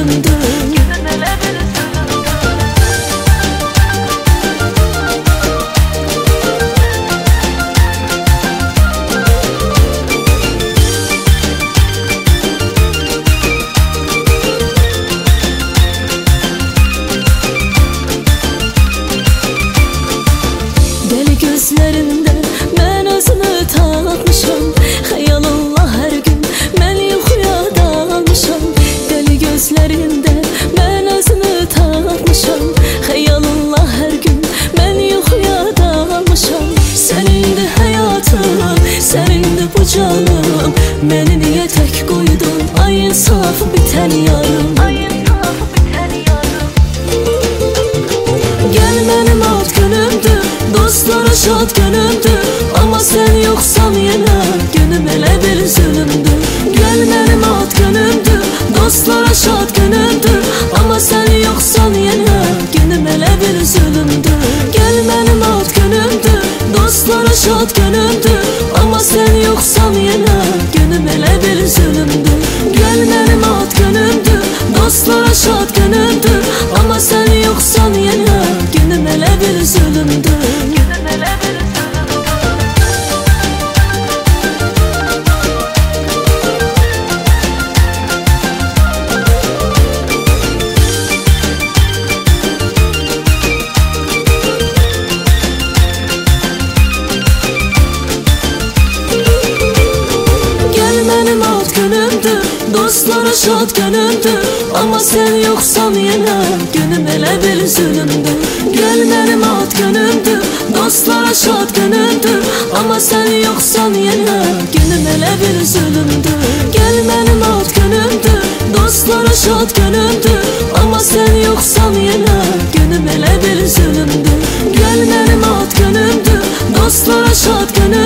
zulümdür. Deli gözlerinde ben özümü tapmışam, xəyalınla hər gün mən yuxuya dalmışam. Deli gözlerinde ben özümü tapmışam, xəyalınla hər gün mən yuxuya dalmışam. Sən indi həyatım, sən indi bu canım, məni niyə tək qoydun ay insafı bitən yarım? Gel mənim alt günümdür, dostlara şad günümdür, amma sən yoxsan yenə günüm elə bir zulümdür. Gel mənim alt günümdür, dostlara şad günümdür, amma sən yoxsan yenə günüm elə bir zulümdür. Gel mənim alt günümdür, dostlara şad günümdür, amma sən yoxsan yenə günüm elə bir zulümdür. Gel mənim alt günümdür, dostlara şad günümdür, amma sən yoxsan yenə günüm elə bir zulümdür. Dostlara şad günümdür, amma sən yoxsan yenə günüm elə bir zulümdür. Gel mənim ad günümdür, dostlara şad günümdür, amma sən yoxsan yenə günüm elə bir zulümdür. Gel mənim ad günümdür, dostlara şad günümdür, amma sən yoxsan yenə günüm elə bir zulümdür. Gel mənim ad günümdür, dostlara şad günümdür,